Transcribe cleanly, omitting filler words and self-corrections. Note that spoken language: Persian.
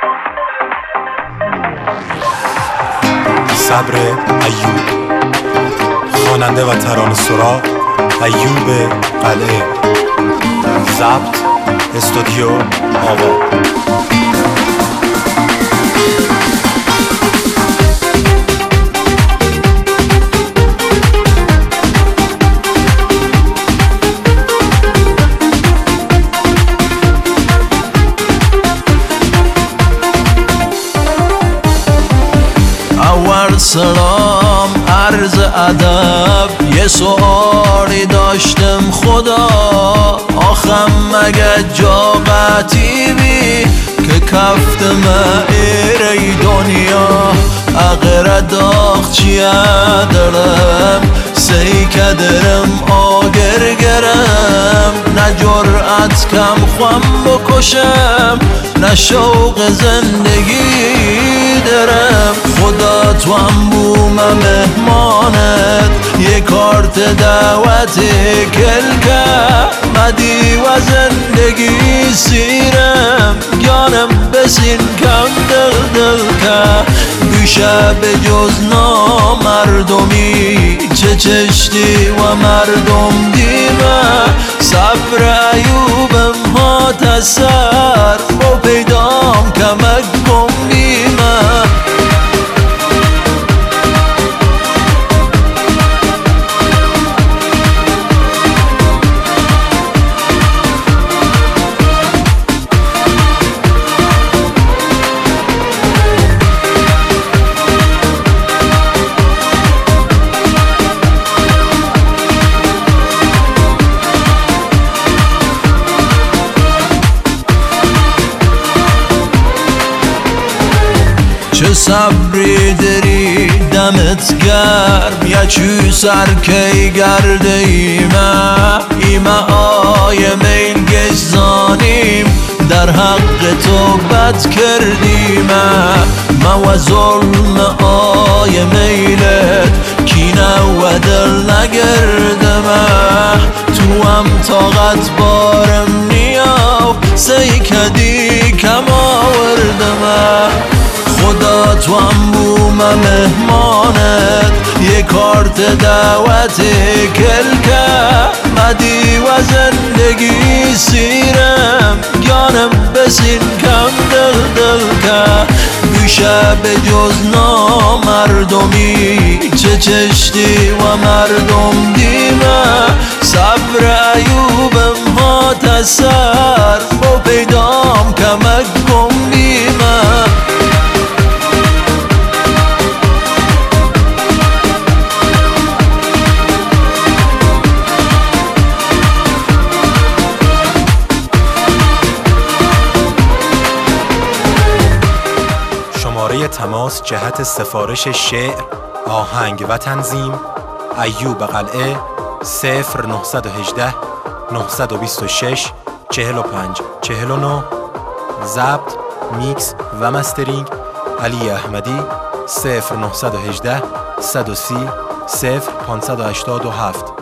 صبر ایوب، خواننده و ترانه‌سرا ایوب قلعه. ضبط استودیو آوا. سلام عرض ادب، یه سوالی داشتم خدا، آخم مگه جا قطیبی که کفتم ایره دنیا، اغیر داغ چیه درم سی کدرم آگر گرم، نه جرأت کم خوام بکشم، نه شوق زندگی درم. خدا تو هم بوم مهمانت، یه کارت دعوت کلکه مدی و زندگی سیرم، گانم بسین کم دل که بیشه به جز نامردمی، چه چشتی و مردم دیمه. صبر ایوبم ها تسر با پیدام کمک کن بیمه. چه صبری داری دمت گرم، یا چو سرکی گرده ایمه آی میل گشتانیم، در حق تو بد کردیم. ما و ظلم آی میلت کینه و دل نگردم، تو هم طاقت بارم نیا سی کدی کم آوردم. خدا تو هم بوم مهمانت، یه کارت دعوت کلکه مدی و زندگی سیرم، گانم بسین کم دل که بیشه به جز نامردمی، چه چشتی و مردم دیمه. صبر ایوبم ها تسر با پیدام کمک کن بیمه. شماره تماس جهت سفارش شعر، آهنگ و تنظیم ایوب قلعه 0918 926 45 49. ضبط، میکس و مسترینگ علی احمدی 0918 130 0587.